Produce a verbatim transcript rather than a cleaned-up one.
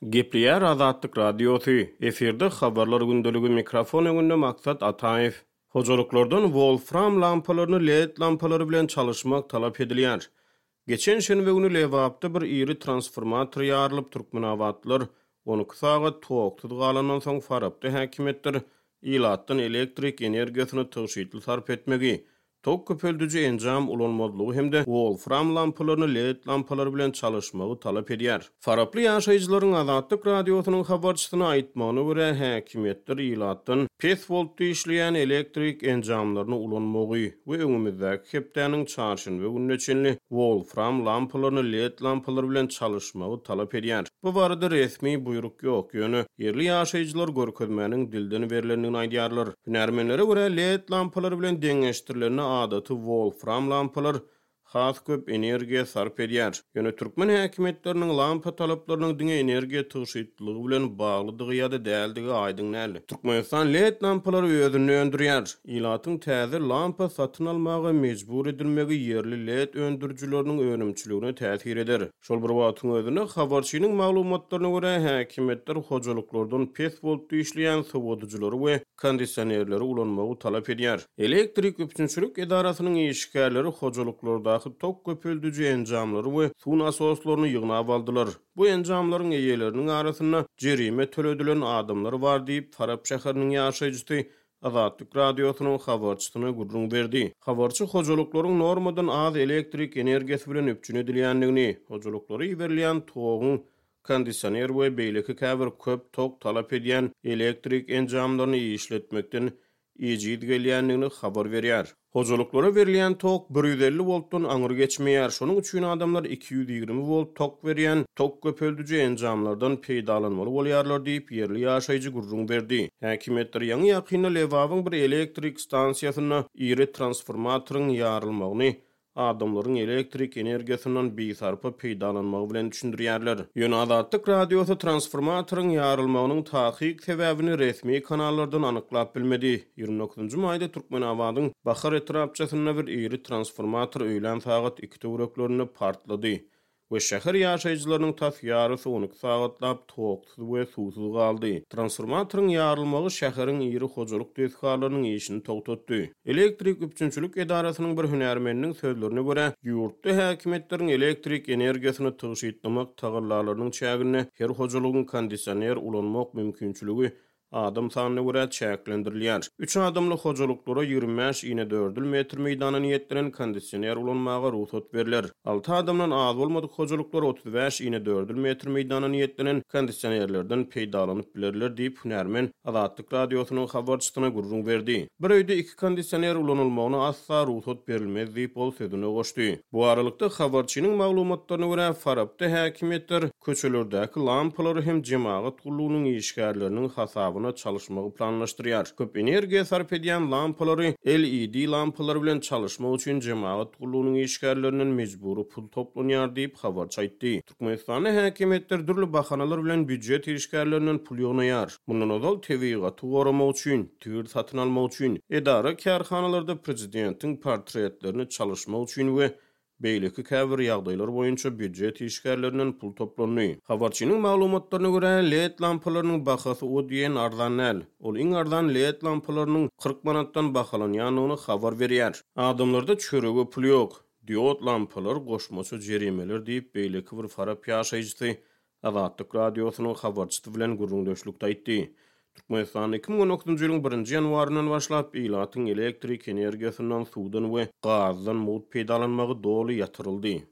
Gepriýär Azatlyk radiosu. Eferde habarlar gündölügi mikrofon öňünde maksat Ataev. Hojalyklardan Wolfram lampalaryny L E D lampalary bilen çalışmak talap edilýär. Geçen şenbe günü Lewapda bir iri transformator ýarylyp Türkmenawatlar onu sagat toktudy galandan soň Farapda häkimetler ilatdan elektrik energiýasyny tygyşytly sarp etmegi, tok köpeldici enjam ulanmadlygy hemde Wolfram lampalaryny L E D lampalary bilen çalışmagy talap edýär. Faraply ýaşaýjylaryň Azatlyk radiosynyň habarçysyna aýtmagyna görä häkimetler ilatdan beş voltda işleýän elektrik enjamlaryny ulanmagy we öňümizdäki hepdäniň çarşynby günneçenli Wolfram lampalaryny L E D lampalary bilen çalışmagy talap edýär. Bu barada resmi buyruk ýok, ýöne yerli ýaşaýjylar görkezmäniň dilden berilendigini aýdýarlar. Hünärmenlere görä L E D lampalary bilen deňeşdirilen adaty Wolfram lampalar has köp energiýa sarp edýär. Ýöne türkmen häkimetleriniň lampa talaplarynyň diňe energiýa tygyşytlygy bilen baglydygy ýa-da däldigi aýdyň näli. Türkmenistan L E D lampalary özüni öndürýär. Ilatyň täze lampa satyn almagy mejbur edilmegi yerli L E D öndürjüleriniň önümçiligine täsir eder. Şol bir wagtyň özünde habarçynyň maglumatlaryna görä häkimetler hojalyklardan beş voltda işleýän sowadyjylary we kondisionerleri ulanmagy talap edýär. Elektrik üpçünçilik edarasynyň işgärleri hojalyklarda tok köpeldici enjamlary we suw nasoslaryny ýygnap aldylar. Bu enjamlaryň eýeleriniň arasynda jerime töledilen adamlar bar diýip Farap şäheriniň ýaşaýjysy Azatlyk radiosynyň habarçysyna gurrun berdi. Habarçy hojalyklaryň normadan az elektrik energiýasy bilen üpçün edilýändigini, hojalyklary berilýän togyň kondisioner we beýleki käbir köp tok talap edýän elektrik enjamlaryny işletmekden ejid gelýändigini habar berýär. Hojalyklara berilýän tok bir yüz elli voltdan aňyr geçmeýär. Şonuň üçin adamlar iki yüz ýygrimi volt tok berýän tok köpeldici enjamlardan peýdalanmaly bolýarlar diýip yerli ýaşaýjy gurrun berdi. Häkimetler ýaňy ýakynda Lewabyň bir elektrik stansiýasyna iri transformatoryň ýarylmagyny adamlaryň elektrik energiýasynyň beýsarpy peýdalanmagy bilen düşündirýärler. Ýöne Azatlyk radiosu transformatoryň ýarylmagynyň tahyk sebäbini resmi kanallardan anyklap bilmedi. ýygrimi dokuzunçy maýda Türkmenawadyň Bahar etrapçasyna bir iri transformator öýlen sagat iki töwereklerini partlady we şäher ýaşaýjylarynyň tasýarysy on iki sagatlap toksuz we suwsuz galdy. Transformatoryň ýarylmagy şäheriň iri hojalyk tesgahalarynyň işini togtatdy. Elektrik üpçünçilik edarasynyň bir hünärmeniniň sözlerine görä, ýurtda häkimetleriň elektrik energiýasyny tygyşytlamak tagallarlarynyň çägine her hojalygyň kondisioner ulanmak mümkinçiligi adam sanyna görä çäklendirilýär. üç adamly hojalyklara ýygrimi beş ine dördül metr meýdana niýetlen kondisioner ulanmaga ruhsat beriler. altı adamdan az bolmadyk hojalyklar otuz beş ine dördül metr meýdana niýetlenen kondisionerlerden peýdalanyp bilerler diýip hünärmen Azatlyk radiosynyň habarçysyna gurrun berdi. Bir öýde iki kondisioner ulanylmagyna asla ruhsat berilmez diýip ol sözüne goşdy. Bu aralykda habarçynyň maglumatlaryna görä Farapda häkimetler köçelerdäki lampalary hem jemaat gullugynyň işgärleriniň hasabyna çalışmagy planlaşdyrýar. Köp energiýa sarp edýän lampalary L E D lampalary bilen çalışmak üçin jemaat gullugynyň işgärleriniň mejburi pul toplanýar diýip habarçy aýtdy. Türkmenistan häkimetler durly bahanalar bilen büdjet işgärlerinden pul ýygnaýar. Bundan ozal tebigaty goramak üçin, tüýür satyn almak üçin, edara kärhanalarda prezidentiň portretlerini çalışmak üçin we beýleki käbir ýagdaýlar boýunça büdjet işgärlerinden pul toplanýar. Habarçynyň maglumatlaryna görä L E D lampalarynyň bahasy o diýen arzan. Ol iň arzan L E D lampalarynyň kırk manatdan bahalanýanyny habar berýär. Adamlarda çöregi pul ýok. Diod lampalar goşmaça jerimeler diýip beýleki bir Farap ýaşaýjysy Azatlyk radiosynyň habarçysy bilen gurrundaşlykda aýtdy. Türkmenistan iki bin on dokuzunçy ýylyň birinji ýanwaryndan başlap ilatyň elektrik energiýasynyň suwdan we gazdan mut peýdalanmagy doly ýatyryldy.